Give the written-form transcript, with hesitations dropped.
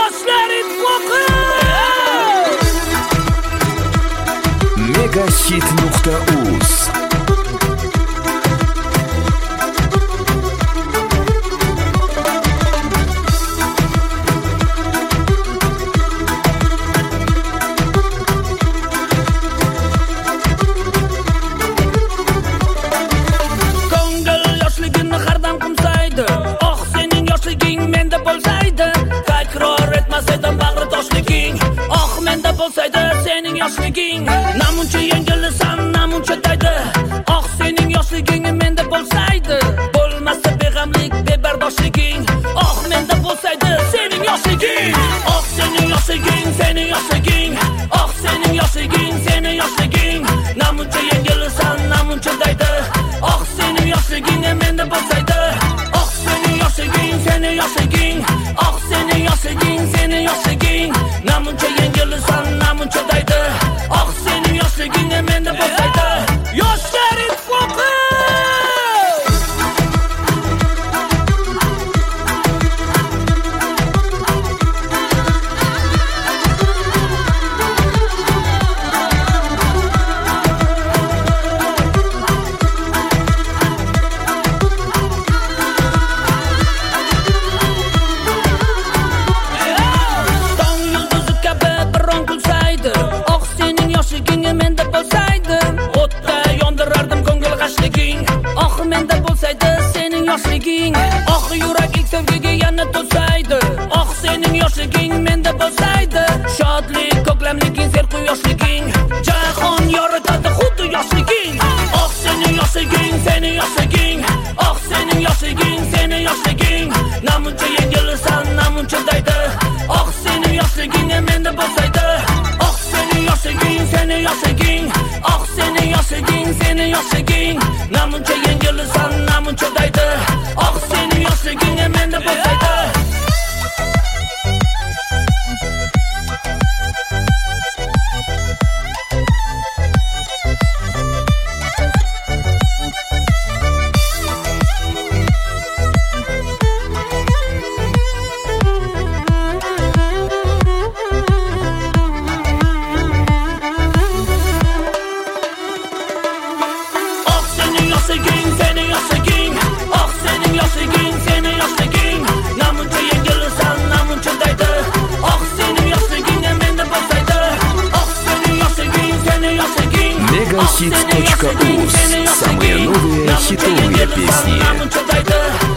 Yoshlar ittifoqi Megahit.uz bo'lsaydi sening yoshliging namuncha yengilsam namuncha daydi oh sening yoshliging menda bo'lsaydi bo'lmasa beg'amlik bebardoshliging oh menda bo'lsaydi sening yoshliging oh sening yoshliging sening yoshliging oh sening yoshliging sening yoshliging namuncha yengilsam namuncha daydi oh sening yoshliging menda bo'lsaydi oh sening yoshliging sening yoshliging oh sening yoshliging sening yoshliging namuncha yengilsam namuncha daydi oh sening yoshliging menda bo'lsaydi Yoshlar ittifoqi menda bo'lsaydi o'tda yondirardim ko'ngil g'ashliging oh menda bo'lsaydi sening yoshliging oh yurak ilk sevgiga yana to'saydi oh sening yoshliging menda bo'lsaydi shodlik ko'klamliging serqu yoshliging jahon yoritadi xuddi yoshliging oh sening yoshliging sening yoshliging oh sening yoshliging sening yoshliging namuncha yengilsan namuncha daydi oh sening yoshliging menda bo'lsaydi oh sening yoshliging sening yoshliging oh sening yoshliging sening yoshliging namuncha yengilsan namuncha daydi oh sening yoshliging menda bo'lsaydi Megahit.uz. Самые новые хитовые песни.